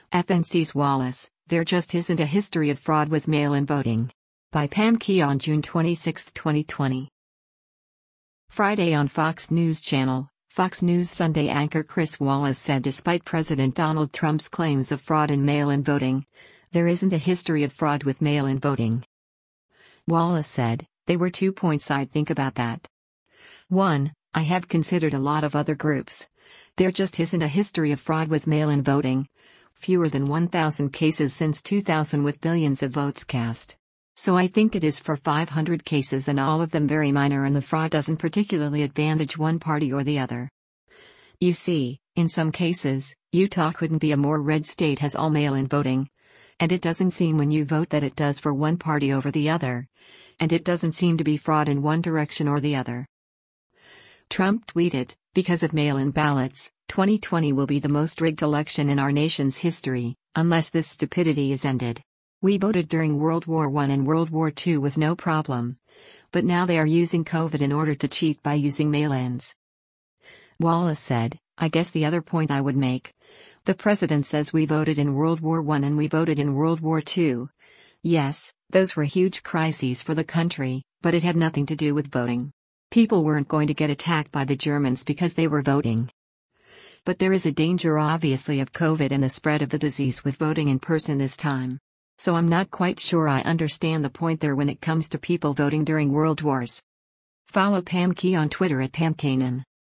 FNC's Wallace, There Just Isn't a History of Fraud with Mail-in Voting. By Pam Key on June 26, 2020. Friday on Fox News Channel, Fox News Sunday anchor Chris Wallace said despite President Donald Trump's claims of fraud in mail-in voting, there isn't a history of fraud with mail-in voting. Wallace said, "There were 2 points I'd think about that. 1. I have considered a lot of other groups. There just isn't a history of fraud with mail-in voting. Fewer than 1,000 cases since 2000 with billions of votes cast. So I think it is for 500 cases and all of them very minor, and the fraud doesn't particularly advantage one party or the other. You see, in some cases, Utah couldn't be a more red state, has all mail-in voting. And it doesn't seem when you vote that it does for one party over the other. And it doesn't seem to be fraud in one direction or the other." Trump tweeted, "Because of mail-in ballots, 2020 will be the most rigged election in our nation's history, unless this stupidity is ended. We voted during World War I and World War II with no problem. But now they are using COVID in order to cheat by using mail-ins." Wallace said, "I guess the other point I would make. The president says we voted in World War I and we voted in World War II. Yes, those were huge crises for the country, but it had nothing to do with voting. People weren't going to get attacked by the Germans because they were voting. But there is a danger obviously of COVID and the spread of the disease with voting in person this time. So I'm not quite sure I understand the point there when it comes to people voting during world wars." Follow Pam Key on Twitter at PamKanan.